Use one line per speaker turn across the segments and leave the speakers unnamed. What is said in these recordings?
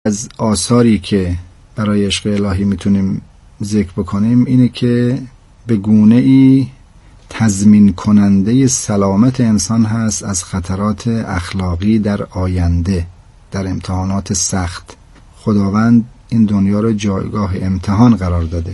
از آثاری که برای عشق الهی میتونیم ذکر بکنیم اینه که به گونه‌ای تضمین کننده سلامت انسان هست از خطرات اخلاقی در آینده، در امتحانات سخت. خداوند این دنیا رو جایگاه امتحان قرار داده.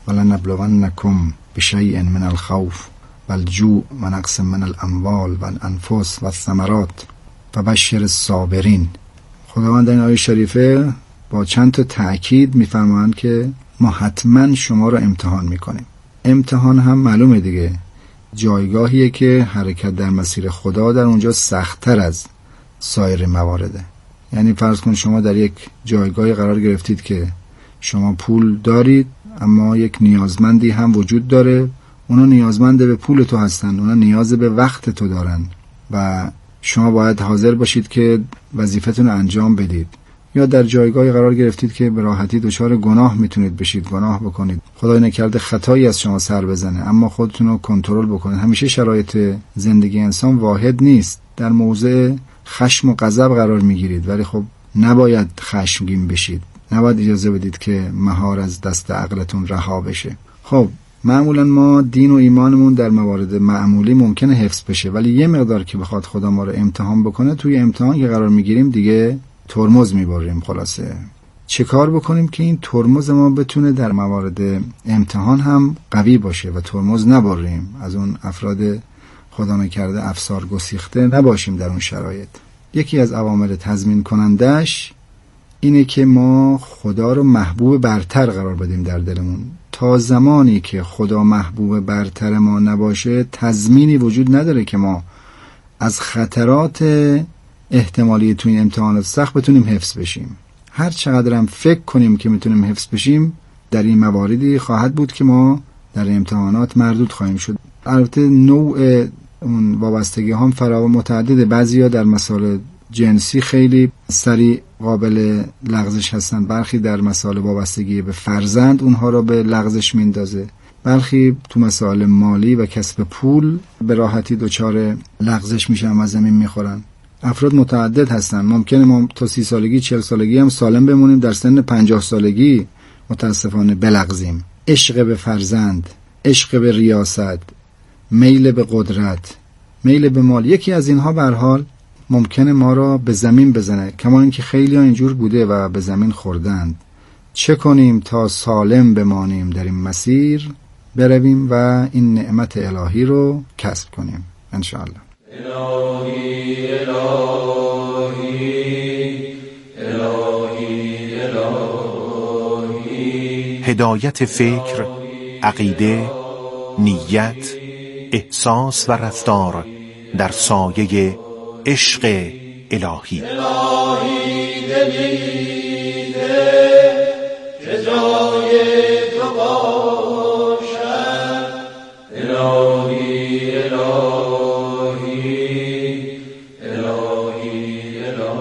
ولنبلونکم بشیء من الخوف والجوع ونقص من الاموال والانفس والثمرات فبشر الصابرین. خداوند این آیه شریفه با چند تا تأکید میفرمایند که ما حتما شما رو امتحان میکنیم. امتحان هم معلومه دیگه، جایگاهیه که حرکت در مسیر خدا در اونجا سخت‌تر از سایر موارده. یعنی فرض کن شما در یک جایگاهی قرار گرفتید که شما پول دارید، اما یک نیازمندی هم وجود داره. اونا نیازمند به پول تو هستن، اونا نیاز به وقت تو دارن و شما باید حاضر باشید که وظیفتون رو انجام بدید. یا در جایگاهی قرار گرفتید که به راحتی دچار گناه میتونید بشید، گناه بکنید، خدای نکرده خطایی از شما سر بزنه، اما خودتون رو کنترل بکنید. همیشه شرایط زندگی انسان واحد نیست. در موضع خشم و غضب قرار میگیرید، ولی خب نباید خشمگین بشید، نباید اجازه بدید که مهار از دست عقلتون رها بشه. خب معمولا ما دین و ایمانمون در موارد معمولی ممکنه حفظ بشه، ولی یه مقدار که بخواد خدا ما رو امتحان بکنه، توی امتحان که قرار میگیریم دیگه ترمز میبریم. خلاصه چه کار بکنیم که این ترمز ما بتونه در موارد امتحان هم قوی باشه و ترمز نبریم، از اون افراد خدا نکرده افسار گسیخته نباشیم در اون شرایط. یکی از عوامل تضمین کنندش اینه که ما خدا رو محبوب برتر قرار بدیم در دلمون. تا زمانی که خدا محبوب برتر ما نباشه، تضمینی وجود نداره که ما از خطرات احتمالی توی این امتحانات سخت بتونیم حفظ بشیم. هر چقدر هم فکر کنیم که میتونیم حفظ بشیم، در این مواردی خواهد بود که ما در امتحانات مردود خواهیم شد. البته نوع اون وابستگی هم فراوان متعدده. بعضیا در مسائل جنسی خیلی سریع قابل لغزش هستن، برخی در مسائل وابستگی به فرزند اونها را به لغزش میندازه، برخی تو مسائل مالی و کسب پول به راحتی دچار لغزش میشن و زمین میخورن. افراد متعدد هستن. ممکنه ما تا 30 سالگی 40 سالگی هم سالم بمونیم، در سن 50 سالگی متاسفانه بلغزیم. عشق به فرزند، عشق به ریاست، میل به قدرت، میل به مال، یکی از اینها به هر حال ممکنه ما را به زمین بزنه. کما اینکه خیلی ها اینجور بوده و به زمین خوردند. چه کنیم تا سالم بمانیم در این مسیر برویم و این نعمت الهی رو کسب کنیم انشاءالله.
الهی الهی الهی الهی.
هدایت فکر، عقیده، نیت، احساس و رفتار در سایه عشق الهی.
الهی دلیده که جای تو باشد. الهی الهی الهی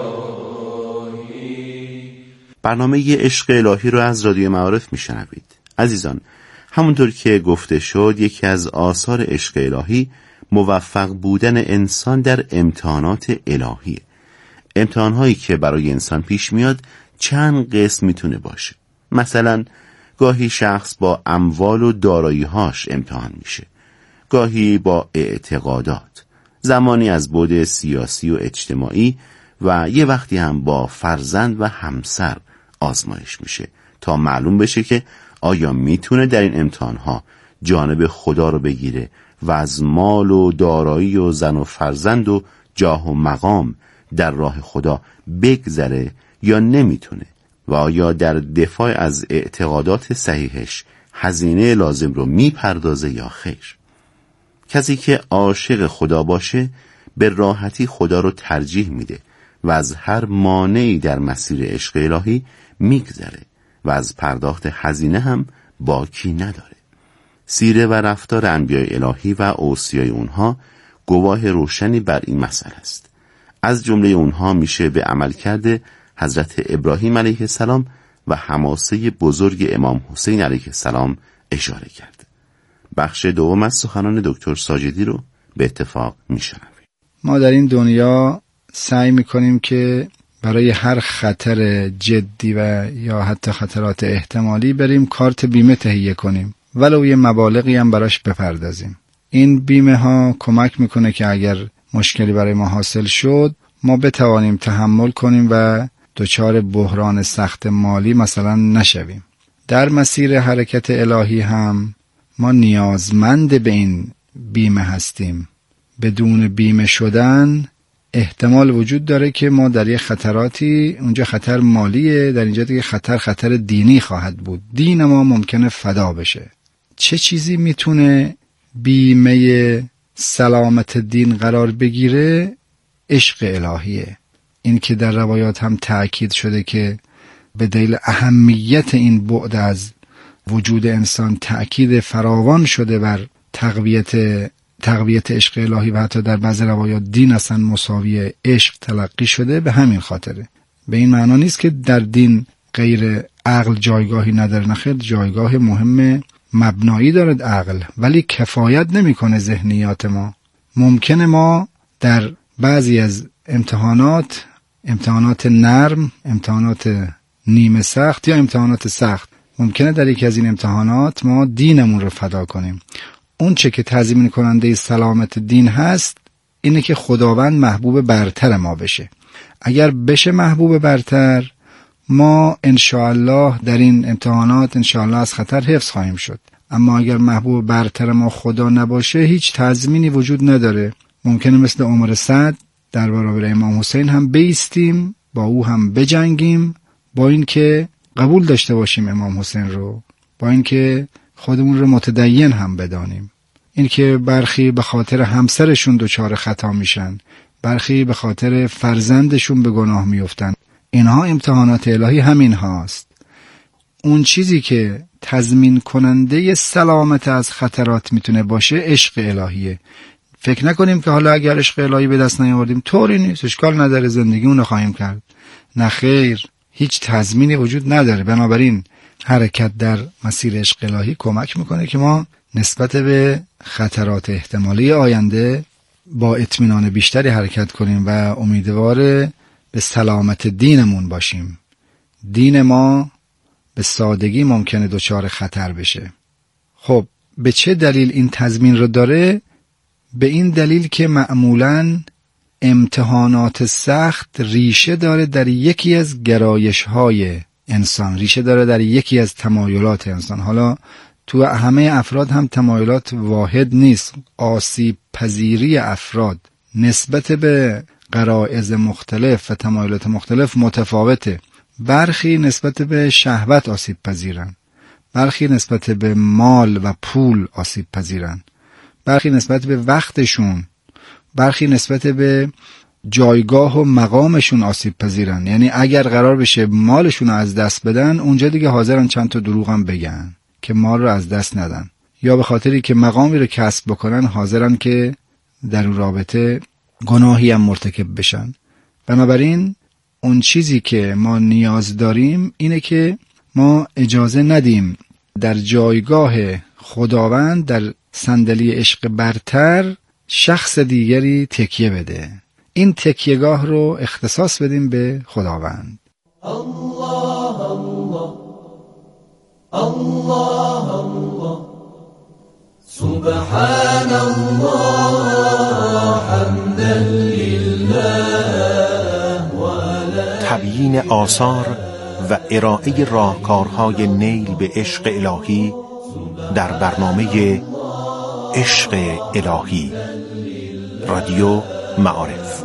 الهی.
برنامه عشق الهی رو از رادیو معارف میشنوید. عزیزان، همونطور که گفته شد، یکی از آثار عشق الهی موفق بودن انسان در امتحانات الهی. امتحانهایی که برای انسان پیش میاد چند قسم میتونه باشه. مثلا گاهی شخص با اموال و دارایی‌هاش امتحان میشه، گاهی با اعتقادات، زمانی از بعد سیاسی و اجتماعی و یه وقتی هم با فرزند و همسر آزمایش میشه تا معلوم بشه که آیا میتونه در این امتحانها جانب خدا رو بگیره و از مال و دارایی و زن و فرزند و جاه و مقام در راه خدا بگذره یا نمیتونه و آیا در دفاع از اعتقادات صحیحش هزینه لازم رو میپردازه یا خیر. کسی که عاشق خدا باشه به راحتی خدا رو ترجیح میده و از هر مانعی در مسیر عشق الهی میگذره و از پرداخت هزینه هم باکی نداره. سیره و رفتار انبیاء الهی و اوصیای اونها گواه روشنی بر این مسئله است. از جمله اونها میشه به عملکرد حضرت ابراهیم علیه السلام و حماسه بزرگ امام حسین علیه السلام اشاره کرد. بخش دوم از سخنان دکتر ساجدی رو به اتفاق میشنویم.
ما در این دنیا سعی میکنیم که برای هر خطر جدی و یا حتی خطرات احتمالی بریم کارت بیمه تهیه کنیم، ولو یه مبالغی هم براش بپردازیم. این بیمه ها کمک میکنه که اگر مشکلی برای ما حاصل شد ما بتوانیم تحمل کنیم و دچار بحران سخت مالی مثلا نشویم. در مسیر حرکت الهی هم ما نیازمند به این بیمه هستیم. بدون بیمه شدن احتمال وجود داره که ما در یه خطراتی، اونجا خطر مالیه، در اینجا دیگه خطر دینی خواهد بود. دین ما ممکنه فدا بشه. چه چیزی میتونه بیمه سلامت دین قرار بگیره؟ عشق الهیه. این که در روایات هم تأکید شده که به دلیل اهمیت این بعد از وجود انسان تأکید فراوان شده بر تقویت عشق الهی و حتی در بعض روایات دین اصلا مساوی عشق تلقی شده. به همین خاطره. به این معنا نیست که در دین غیر عقل جایگاهی نداره، نخیر، جایگاه مهم مبنایی دارد عقل، ولی کفایت نمیکنه ذهنیات ما. ممکنه ما در بعضی از امتحانات نرم، امتحانات نیمه سخت یا امتحانات سخت، ممکنه در یکی از این امتحانات ما دینمون رو فدا کنیم. اون چه که تضمین کننده سلامت دین هست اینه که خداوند محبوب برتر ما بشه. اگر بشه محبوب برتر، ما انشاءالله در این امتحانات انشاءالله از خطر حفظ خواهیم شد. اما اگر محبوب برتر ما خدا نباشه، هیچ تضمینی وجود نداره. ممکنه مثل عمر سعد در برابر امام حسین هم بایستیم، با او هم بجنگیم، با این که قبول داشته باشیم امام حسین رو، با این که خودمون رو متدین هم بدانیم. این که برخی به خاطر همسرشون دچار خطا میشن، برخی به خاطر فرزندشون به گناه میفتن. اینها امتحانات الهی همین هاست. اون چیزی که تضمین کننده سلامت از خطرات میتونه باشه عشق الهیه. فکر نکنیم که حالا اگر عشق الهی به دست نیاوردیم طوری نیست، اشکال نداره، زندگیمون رو خواهیم کرد. نه خیر، هیچ تضمینی وجود نداره. بنابراین حرکت در مسیر عشق الهی کمک میکنه که ما نسبت به خطرات احتمالی آینده با اطمینان بیشتری حرکت کنیم و امیدوار به سلامت دینمون باشیم. دین ما به سادگی ممکنه دچار خطر بشه. خب به چه دلیل این تضمین رو داره؟ به این دلیل که معمولاً امتحانات سخت ریشه داره در یکی از گرایش‌های انسان، ریشه داره در یکی از تمایلات انسان. حالا تو همه افراد هم تمایلات واحد نیست. آسیب پذیری افراد نسبت به غرایز مختلف و تمایلات مختلف متفاوته. برخی نسبت به شهوت آسیب پذیرن، برخی نسبت به مال و پول آسیب پذیرن، برخی نسبت به وقتشون، برخی نسبت به جایگاه و مقامشون آسیب پذیرن. یعنی اگر قرار بشه مالشون رو از دست بدن، اونجا دیگه حاضرن چند تا دروغ هم بگن که مال رو از دست ندن، یا به خاطری که مقامی رو کسب بکنن حاضرن که در اون رابطه گناهی هم مرتکب بشن. بنابراین اون چیزی که ما نیاز داریم اینه که ما اجازه ندیم در جایگاه خداوند، در صندلی عشق برتر، شخص دیگری تکیه بده. این تکیهگاه رو اختصاص بدیم به خداوند.
الله الله الله الله سبحان الله حمدا لله
تبیین آثار و ارائه راهکارهای نیل به عشق الهی در برنامه عشق الهی، رادیو معارف.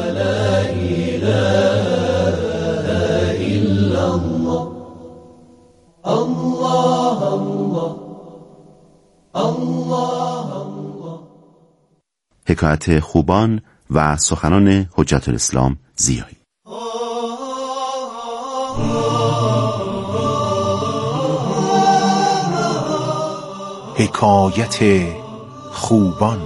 حکایت خوبان و سخنان حجت الاسلام ضیایی.
حکایت خوبان.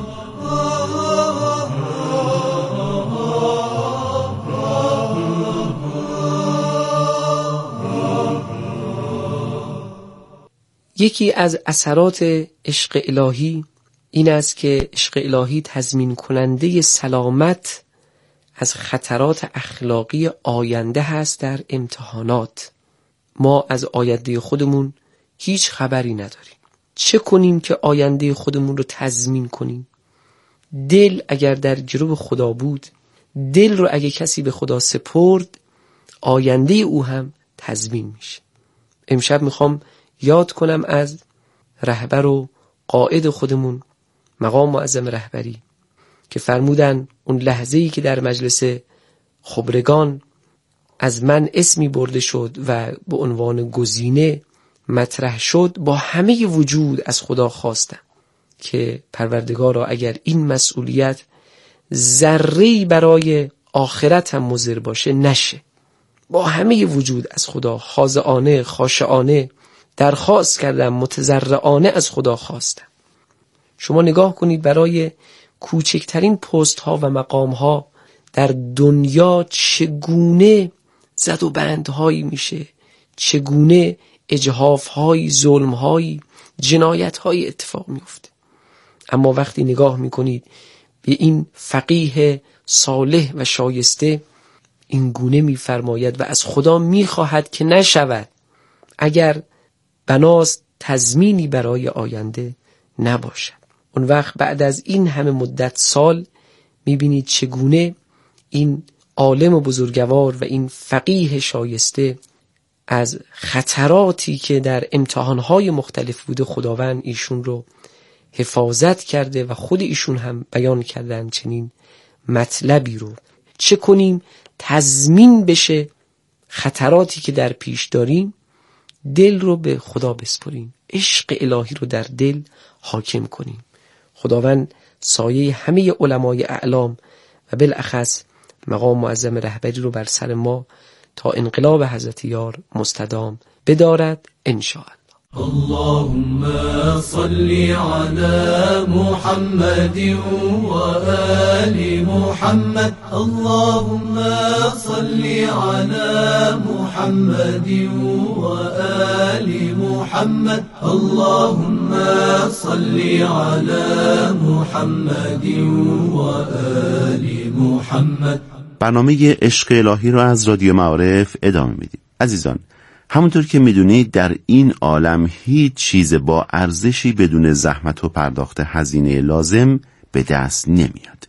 یکی از اثرات عشق الهی این است که عشق الهی تضمین کننده سلامت از خطرات اخلاقی آینده هست در امتحانات. ما از آینده خودمون هیچ خبری نداریم. چه کنیم که آینده خودمون رو تضمین کنیم؟ دل اگر در گرو خدا بود، دل رو اگه کسی به خدا سپرد، آینده او هم تضمین میشه. امشب میخوام یاد کنم از رهبر و قائد خودمون، مقام معظم رهبری، که فرمودن اون لحظه‌ای که در مجلس خبرگان از من اسمی برده شد و به عنوان گزینه مطرح شد، با همه وجود از خدا خواستم که پروردگارا اگر این مسئولیت ذره‌ای برای آخرت هم مضر باشه نشه. با همه وجود از خدا خاضعانه خاشعانه درخواست کردم، متضرعانه از خدا خواستم. شما نگاه کنید برای کوچکترین پست ها و مقام ها در دنیا چگونه زد و بند هایی میشه، چگونه اجحاف هایی، ظلم هایی، جنایت هایی اتفاق میفته. اما وقتی نگاه میکنید به این فقیه صالح و شایسته، این گونه میفرماید و از خدا میخواهد که نشود اگر بناست تضمینی برای آینده نباشد. اون وقت بعد از این همه مدت سال میبینید چگونه این عالم و بزرگوار و این فقیه شایسته از خطراتی که در امتحانهای مختلف بوده خداوند ایشون رو حفاظت کرده و خود ایشون هم بیان کردن چنین مطلبی رو. چه کنیم تضمین بشه خطراتی که در پیش داریم؟ دل رو به خدا بسپریم، عشق الهی رو در دل حاکم کنیم. خداوند سایه همه علمای اعلام و بالاخص مقام معظم رهبری رو بر سر ما تا انقلاب حضرت یار مستدام بدارد انشاءالله.
اللهم صل على محمد وآل محمد. اللهم صل على محمد وآل محمد. اللهم صل على محمد وآل محمد.
برنامه عشق الهی رو از رادیو معارف ادامه میدیم. عزیزان، همونطور که میدونید در این عالم هیچ چیز با ارزشی بدون زحمت و پرداخت هزینه لازم به دست نمیاد.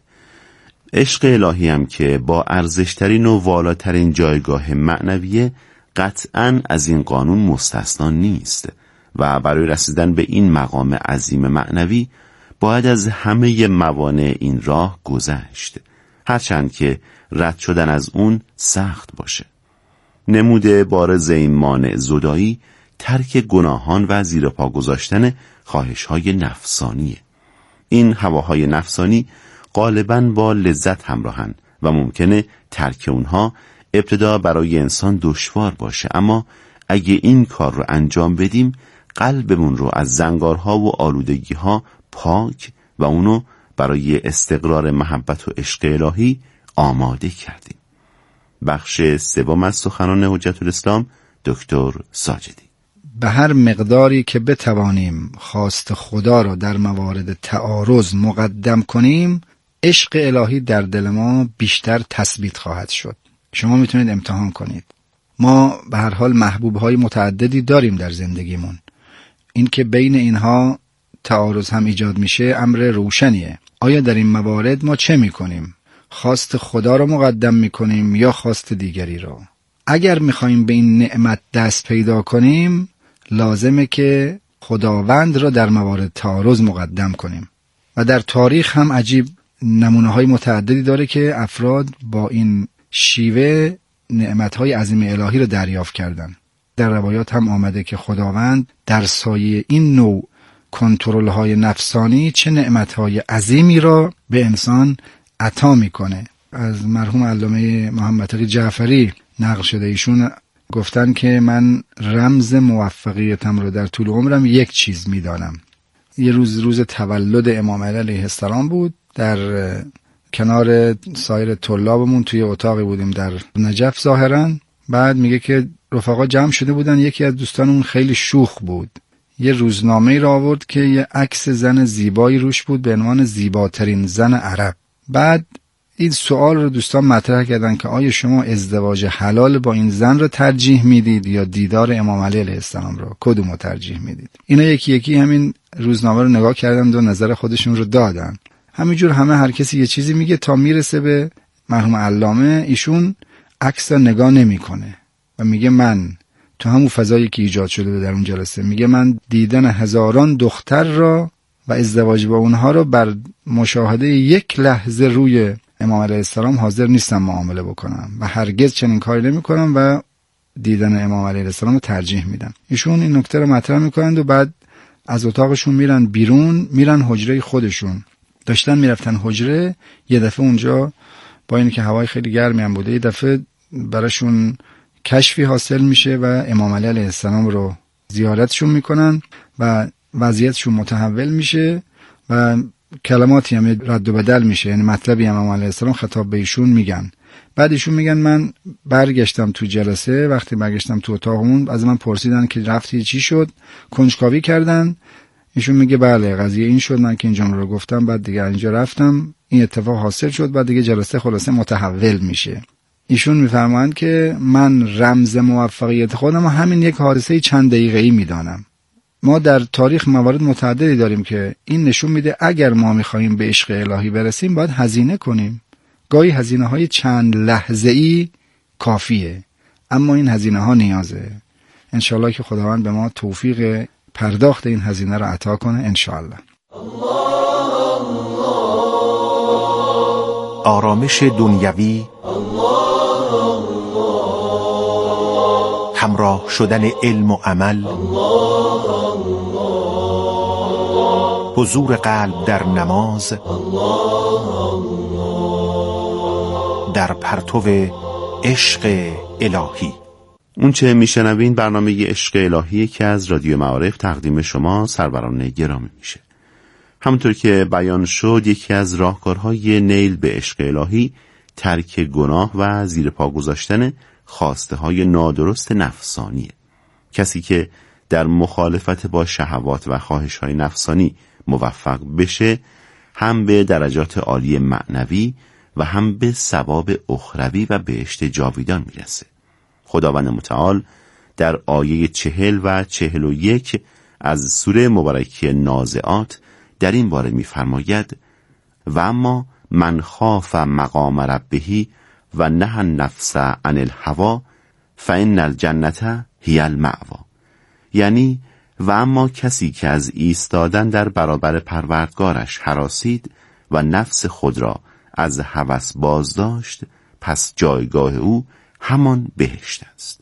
عشق الهی هم که با ارزشترین و والاترین جایگاه معنویه قطعاً از این قانون مستثنا نیست و برای رسیدن به این مقام عظیم معنوی باید از همه موانع این راه گذشت، هرچند که رد شدن از اون سخت باشه. نموده بارز این مانع زدایی ترک گناهان و زیر پا گذاشتن خواهش‌های نفسانیه. این هواهای نفسانی غالباً با لذت همراهن و ممکنه ترک اونها ابتدا برای انسان دشوار باشه، اما اگه این کار رو انجام بدیم قلبمون رو از زنگارها و آلودگی‌ها پاک و اونو برای استقرار محبت و عشق الهی آماده کردیم. بخش سوم از سخنان حجت الاسلام دکتر ساجدی.
به هر مقداری که بتوانیم خواست خدا را در موارد تعارض مقدم کنیم، عشق الهی در دل ما بیشتر تثبیت خواهد شد. شما میتونید امتحان کنید. ما به هر حال محبوبهای متعددی داریم در زندگیمون. این که بین اینها تعارض هم ایجاد میشه امر روشنیه. آیا در این موارد ما چه میکنیم؟ خواست خدا رو مقدم میکنیم یا خواست دیگری رو؟ اگر میخوایم به این نعمت دست پیدا کنیم لازمه که خداوند را در موارد تعارض مقدم کنیم. و در تاریخ هم عجیب نمونه‌های متعددی داره که افراد با این شیوه نعمت‌های عظیم الهی رو دریافت کردن. در روایات هم آمده که خداوند در سایه این نوع کنترل‌های نفسانی چه نعمت‌های عظیمی را به انسان عطا میکنه. از مرحوم علامه محمد تقی جعفری نقل شده، ایشون گفتن که من رمز موفقیتم رو در طول عمرم یک چیز میدانم. یه روز تولد امام علی علیه السلام بود، در کنار سایر طلابمون توی اتاقی بودیم در نجف ظاهرا. بعد میگه که رفقا جمع شده بودن، یکی از دوستانمون خیلی شوخ بود، یه روزنامه‌ای را آورد که یه عکس زن زیبایی روش بود به عنوان زیباترین زن عرب. بعد این سوال رو دوستان مطرح کردن که آیا شما ازدواج حلال با این زن رو ترجیح میدید یا دیدار امام علی علیه السلام رو؟ کدوم رو ترجیح میدید؟ اینا یکی یکی همین روزنامه رو نگاه کردن و نظر خودشون رو دادن. همینجور همه هر کسی یه چیزی میگه تا میرسه به مرحوم علامه. ایشون عکس رو نگاه نمیکنه و میگه من تو همون فضایی که ایجاد شده در اون جلسه، میگه من دیدن هزاران دختر را و ازدواج با اونها رو بر مشاهده یک لحظه روی امام علیه السلام حاضر نیستم معامله بکنم و هرگز چنین کاری نمی کنم و دیدن امام علیه السلام رو ترجیح میدم. ایشون این نکته رو مطرح میکنند و بعد از اتاقشون میرن بیرون، میرن حجره خودشون. داشتن میرفتن حجره، یه دفعه اونجا با اینکه که هوای خیلی گرمی هم بوده، یه دفعه براشون کشفی حاصل میشه و امام علی علیه السلام رو زیارتشون میکنن و وضعیتشون متحول میشه و کلماتی هم رد و بدل میشه، یعنی مطلبی هم امام علیه السلام خطاب به ایشون میگن. بعد ایشون میگن من برگشتم تو جلسه، وقتی برگشتم تو اتاقمون از من پرسیدن که رفتی چی شد، کنجکاوی کردن. ایشون میگه بله قضیه این شد، من که این جمله رو گفتم، بعد دیگه اینجا رفتم، این اتفاق حاصل شد، بعد دیگه جلسه خلاصه متحول میشه. ایشون میفرمایند که من رمز موفقیت خودم همین یک حادثه چند دقیقه‌ای میدانم. ما در تاریخ موارد متعددی داریم که این نشون میده اگر ما میخوایم به عشق الهی برسیم باید هزینه کنیم. گاهی هزینه‌های چند لحظه‌ای کافیه، اما این هزینه‌ها نیازه. انشالله که خداوند به ما توفیق پرداخت این هزینه رو عطا کنه انشالله.
آرامش دنیوی، همراه شدن علم و عمل، حضور قلب در نماز، در پرتو عشق الهی.
اون چه میشنوین برنامه عشق الهی که از رادیو معارف تقدیم شما سروران گرامی میشه. همونطور که بیان شد یکی از راهکارهای نیل به عشق الهی ترک گناه و زیر پا گذاشتن خواسته های نادرست نفسانیه. کسی که در مخالفت با شهوات و خواهش های نفسانی موفق بشه هم به درجات عالی معنوی و هم به ثواب اخروی و بهشت جاویدان میرسه. خداوند متعال در آیه 40 و 41 از سوره مبارکه نازعات در این باره می‌فرماید و اما من خاف مقام ربه و نهى النفس عن الهوى فإن الجنة هی المأوى. یعنی و اما کسی که از ایستادن در برابر پروردگارش هراسید و نفس خود را از هوس باز داشت، پس جایگاه او همان بهشت است.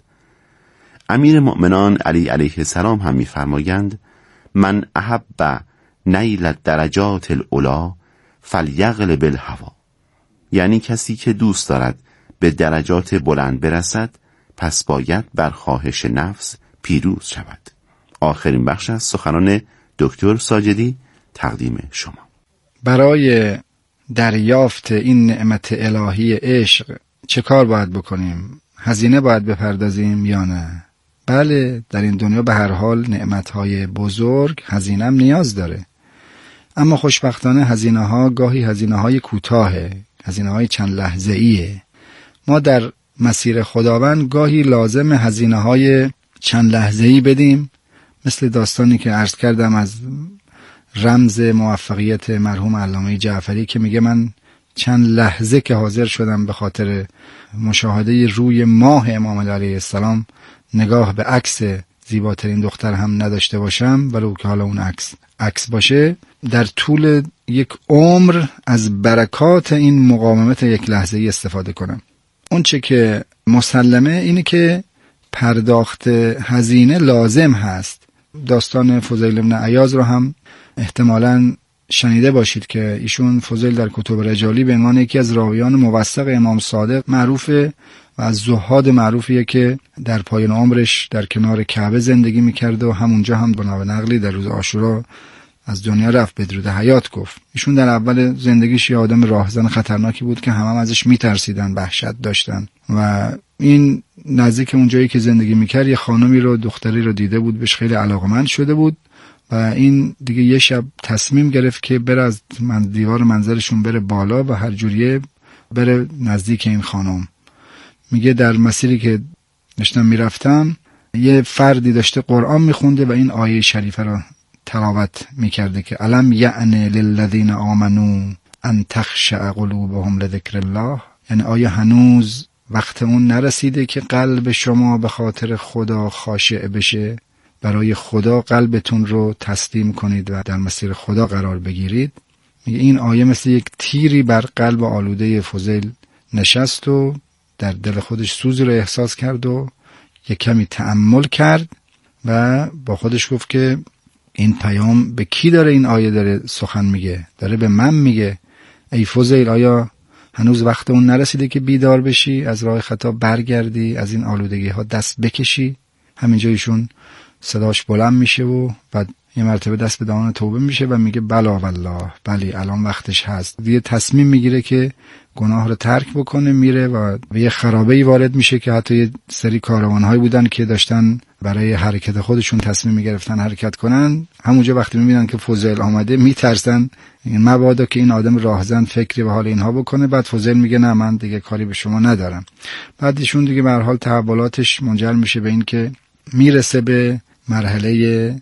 امیر مؤمنان علی علیه السلام هم می‌فرمایند من احب نیل الدرجات العلا فلیغلب الهوی. یعنی کسی که دوست دارد به درجات بلند برسد پس باید بر خواهش نفس پیروز شود. آخرین بخش از سخنان دکتر ساجدی تقدیم شما.
برای دریافت این نعمت الهی عشق چه کار باید بکنیم؟ هزینه باید بپردازیم یا نه؟ بله، در این دنیا به هر حال نعمتهای بزرگ هزینه هم نیاز داره، اما خوشبختانه هزینه ها گاهی هزینه های کوتاهه، هزینه های چند لحظه ایه. ما در مسیر خداوند گاهی لازم هزینه های چند لحظه ای بدیم، مثل داستانی که عرض کردم از رمز موفقیت مرحوم علامه جعفری که میگه من چند لحظه که حاضر شدم به خاطر مشاهده روی ماه امام علیه السلام نگاه به عکس زیباترین دختر هم نداشته باشم، ولو که حالا اون عکس باشه، در طول یک عمر از برکات این مقاومت یک لحظه ای استفاده کنم. اون چه که مسلمه اینه که پرداخت هزینه لازم هست. داستان فضیل بن عیاض رو هم احتمالاً شنیده باشید که ایشون فضیل در کتب رجالی به عنوان یکی از راویان موثق امام صادق معروفه و از زهاد معروفیه که در پایان عمرش در کنار کعبه زندگی میکرد و همونجا هم بنا نقلی در روز عاشورا از دنیا رفت، بدرود حیات گفت. ایشون در اول زندگیش یه آدم راهزن خطرناکی بود که همه ازش میترسیدن، وحشت داشتن و این نزدیک اونجایی که زندگی میکرد یه خانمی رو، دختری رو دیده بود، بهش خیلی علاقمند شده بود و این دیگه یه شب تصمیم گرفت که بره از دیوار منزلشون بره بالا و هر جوریه بره نزدیک این خانم. میگه در مسیری که داشتم میرفتم یه فردی داشته قرآن میخونده و این آیه شریفه رو تلاوت میکرده که الم یعنی للذین آمنو ان تخشع قلوبهم لذکر الله، یعنی آیا هنوز وقت اون نرسیده که قلب شما به خاطر خدا خاشع بشه، برای خدا قلبتون رو تسلیم کنید و در مسیر خدا قرار بگیرید. میگه این آیه مثل یک تیری بر قلب آلوده فضیل نشست و در دل خودش سوزی رو احساس کرد و یک کمی تأمل کرد و با خودش گفت که این پیام به کی داره؟ این آیه داره سخن میگه، داره به من میگه ای فضیل، آیا هنوز وقت اون نرسیده که بیدار بشی، از راه خطا برگردی، از این آلودگی ها دست بکشی؟ همینجا ایشون صداش بلند میشه و بعد یه مرتبه دست به دهان توبه میشه و میگه بلا والله، بلی الان وقتش هست. دیگه تصمیم میگیره که گناه رو ترک بکنه، میره و به یه خرابه‌ای وارد میشه که حتی یه سری کاروان‌هایی بودن که داشتن برای حرکت خودشون تصمیم میگرفتن حرکت کنن. همونجا وقتی میبینن که فضیل آمده میترسن، این مبادا که این آدم راهزن فکری به حال اینها بکنه. بعد فضیل میگه نه من دیگه کاری به شما ندارم. بعد ایشون دیگه به هر حال تحولاتش منجر میشه به این که میرسه به مرحله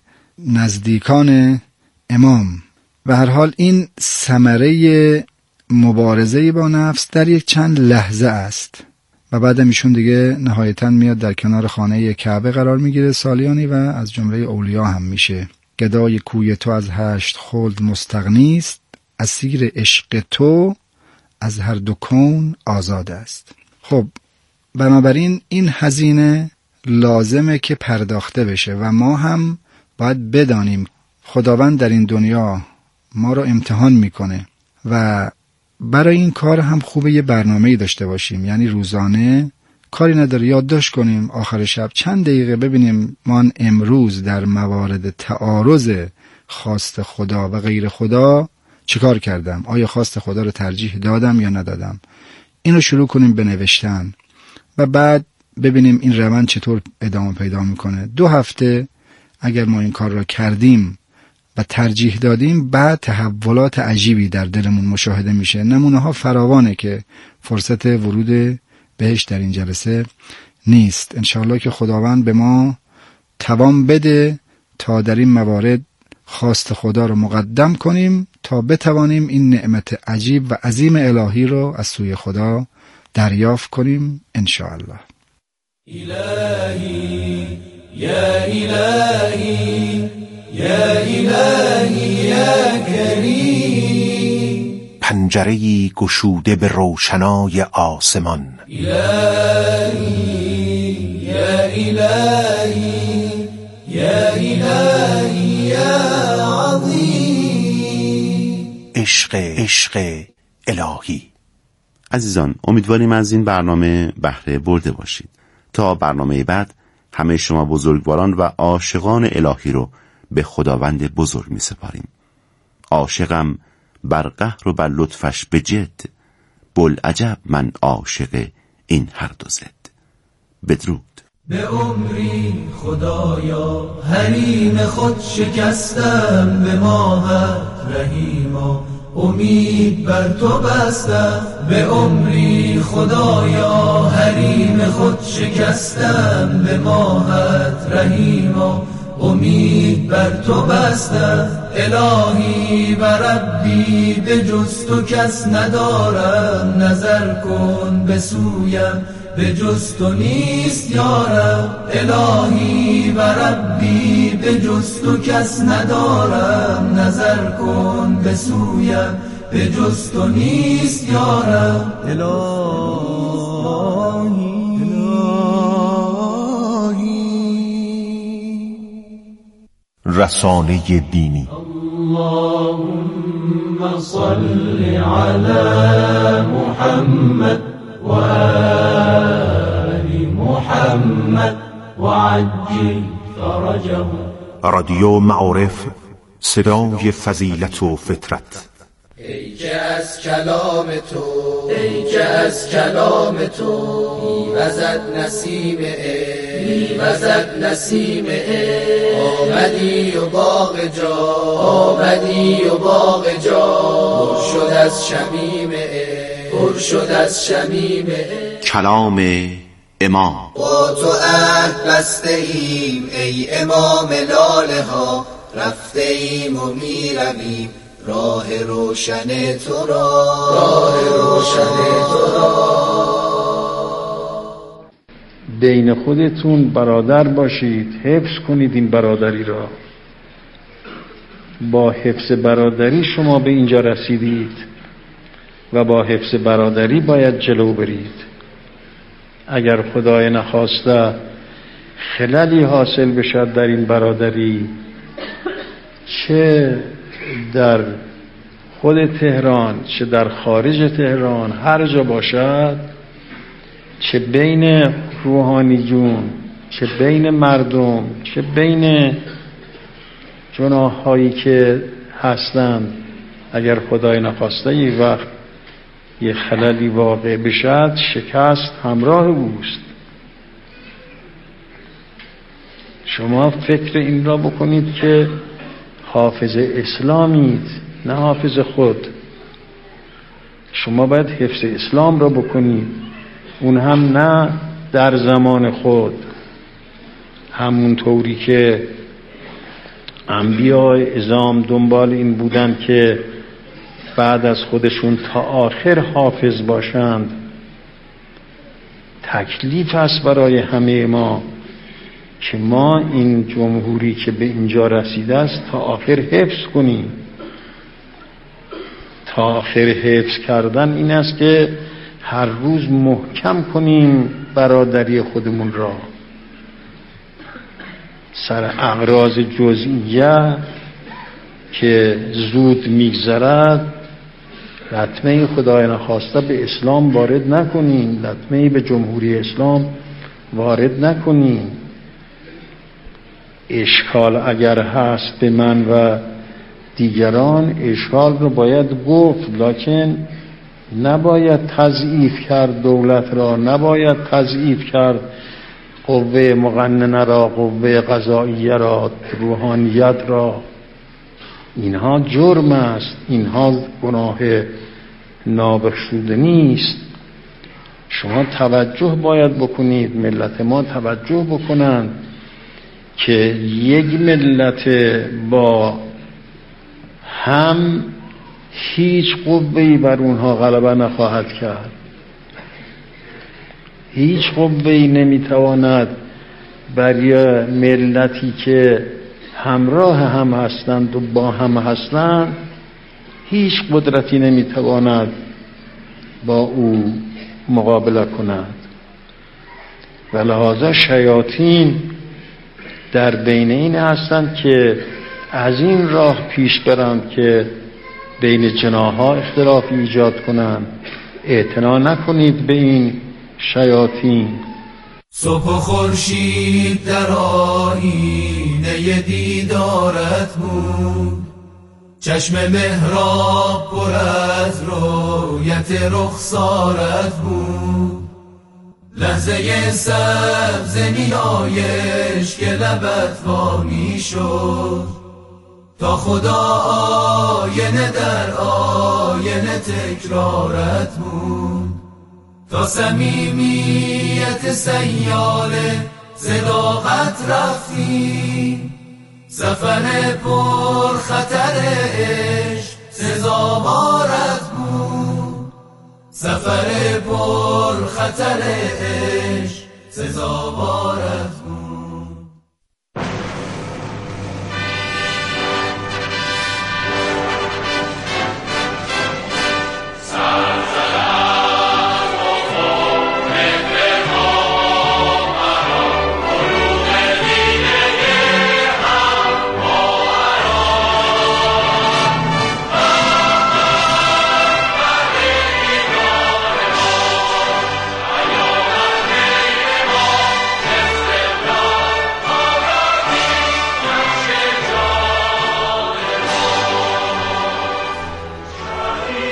نزدیکان امام. به هر حال این ثمره مبارزه با نفس در یک چند لحظه است و بعد ایشون دیگه نهایتاً میاد در کنار خانه کعبه قرار میگیره سالیانی و از جمله اولیا هم میشه. گدای کوی تو از 8 خلد مستغنی است، اسیر عشق تو از هر دو کون آزاد است. خب بنابراین این هزینه لازمه که پرداخته بشه و ما هم باید بدانیم خداوند در این دنیا ما رو امتحان میکنه و برای این کار هم خوبه یه برنامه‌ای داشته باشیم. یعنی روزانه کاری نداره یادداشت کنیم، آخر شب چند دقیقه ببینیم من امروز در موارد تعارض خواست خدا و غیر خدا چیکار کردم، آیا خواست خدا رو ترجیح دادم یا ندادم. اینو شروع کنیم به نوشتن و بعد ببینیم این روند چطور ادامه پیدا میکنه. 2 هفته اگر ما این کار را کردیم و ترجیح دادیم، بعد تحولات عجیبی در دلمون مشاهده میشه. نمونه ها فراوانه که فرصت ورود بهش در این جلسه نیست. انشاءالله که خداوند به ما توان بده تا در این موارد خواست خدا رو مقدم کنیم تا بتوانیم این نعمت عجیب و عظیم الهی رو از سوی خدا دریافت کنیم انشاءالله.
الهی یا الهی یا الهی یا کریم،
پنجره‌ای گشوده به روشنای آسمان.
الهی یا الهی یا الهی یا عظیم،
عشق الهی.
عزیزان امیدواریم از این برنامه بهره برده باشید. تا برنامه بعد همه شما بزرگواران و عاشقان الهی رو به خداوند بزرگ می سپاریم. عاشقم بر قهر و بر لطفش به جد، بوالعجب من عاشق این هر دو زد. بدرود.
به عمری خدایا حریم خود شکستم، به ماهت رحیما امید بر تو بستم. به عمری خدایا حریم خود شکستم، به ماهت رحیما امید بر تو بستم. الهی و ربی به جز تو کس ندارم، نظر کن به سویم به جز تو نیست یارم. الهی و ربی به جز تو کس ندارم، نظر کن به سویم به جز تو نیست یارم.
رسانه دینی.
اللهم صل علی محمد و آل محمد و عجل فرجهم.
رادیو معارف، صدای فضیلت و فطرت.
ای که از کلام تو، ای که از کلام تو میوزد نسیم میوزد نسیم آمدی و باغ جا، آمدی و باغ جا پر شد از شمیم پر شد از شمیم
کلام امام.
با تو عهد بسته ایم ای امام لاله ها، رفته ایم و می رویم راه روشن تو را، راه روشن تو را.
بین خودتون برادر باشید، حفظ کنید این برادری را. با حفظ برادری شما به اینجا رسیدید و با حفظ برادری باید جلو برید. اگر خدای نخواسته خللی حاصل بشد در این برادری، چه در خود تهران چه در خارج تهران، هر جا باشد، چه بین روحانیون، چه بین مردم، چه بین جناح‌هایی که هستند، اگر خدای نخواسته یک وقت یه خللی واقع بشد، شکست همراه اوست. شما فکر این را بکنید که حافظ اسلامید، نه حافظ خود. شما باید حفظ اسلام را بکنید، اون هم نه در زمان خود، همون طوری که انبیاء اعظام دنبال این بودن که بعد از خودشون تا آخر حافظ باشند. تکلیف است برای همه ما که ما این جمهوری که به اینجا رسیده است تا آخر حفظ کنیم. تا آخر حفظ کردن این است که هر روز محکم کنیم برادری خودمون را. سر اغراض جزئیه که زود میگذرد، لطمه خدای نخواسته به اسلام وارد نکنیم، لطمه به جمهوری اسلام وارد نکنیم. اشکال اگر هست به من و دیگران، اشکال رو باید گفت، لکن نباید تضعیف کرد دولت را، نباید تضعیف کرد قوه مقننه را، قوه قضاییه را، روحانیت را. اینها جرم است، اینها گناه نابخشوده نیست. شما توجه باید بکنید، ملت ما توجه بکنند که یک ملت با هم هیچ قوه‌ای بر اونها غلبه نخواهد کرد. هیچ قوه‌ای نمیتواند برای ملتی که همراه هم هستند و با هم هستند، هیچ قدرتی نمیتواند با او مقابله کند. و لحاظا شیاطین در بین این هستند که از این راه پیش برند که بین جناح‌ها اختلاف ایجاد کنند. اعتنا نکنید به این شیاطین.
صبح و خورشید در آیینه دیدارت بود، چشم محراب پر از رویت رخسارت بود، لحظه سبز نیایش که لبت وامی شد، تا خدا آینه در آینه تکرارت بود، تا صمیمیت سیاله صداقت رفتی، سفر پر خطر عشق سزاوارت بود، سفر پر خطر عشق سزاوارت بود.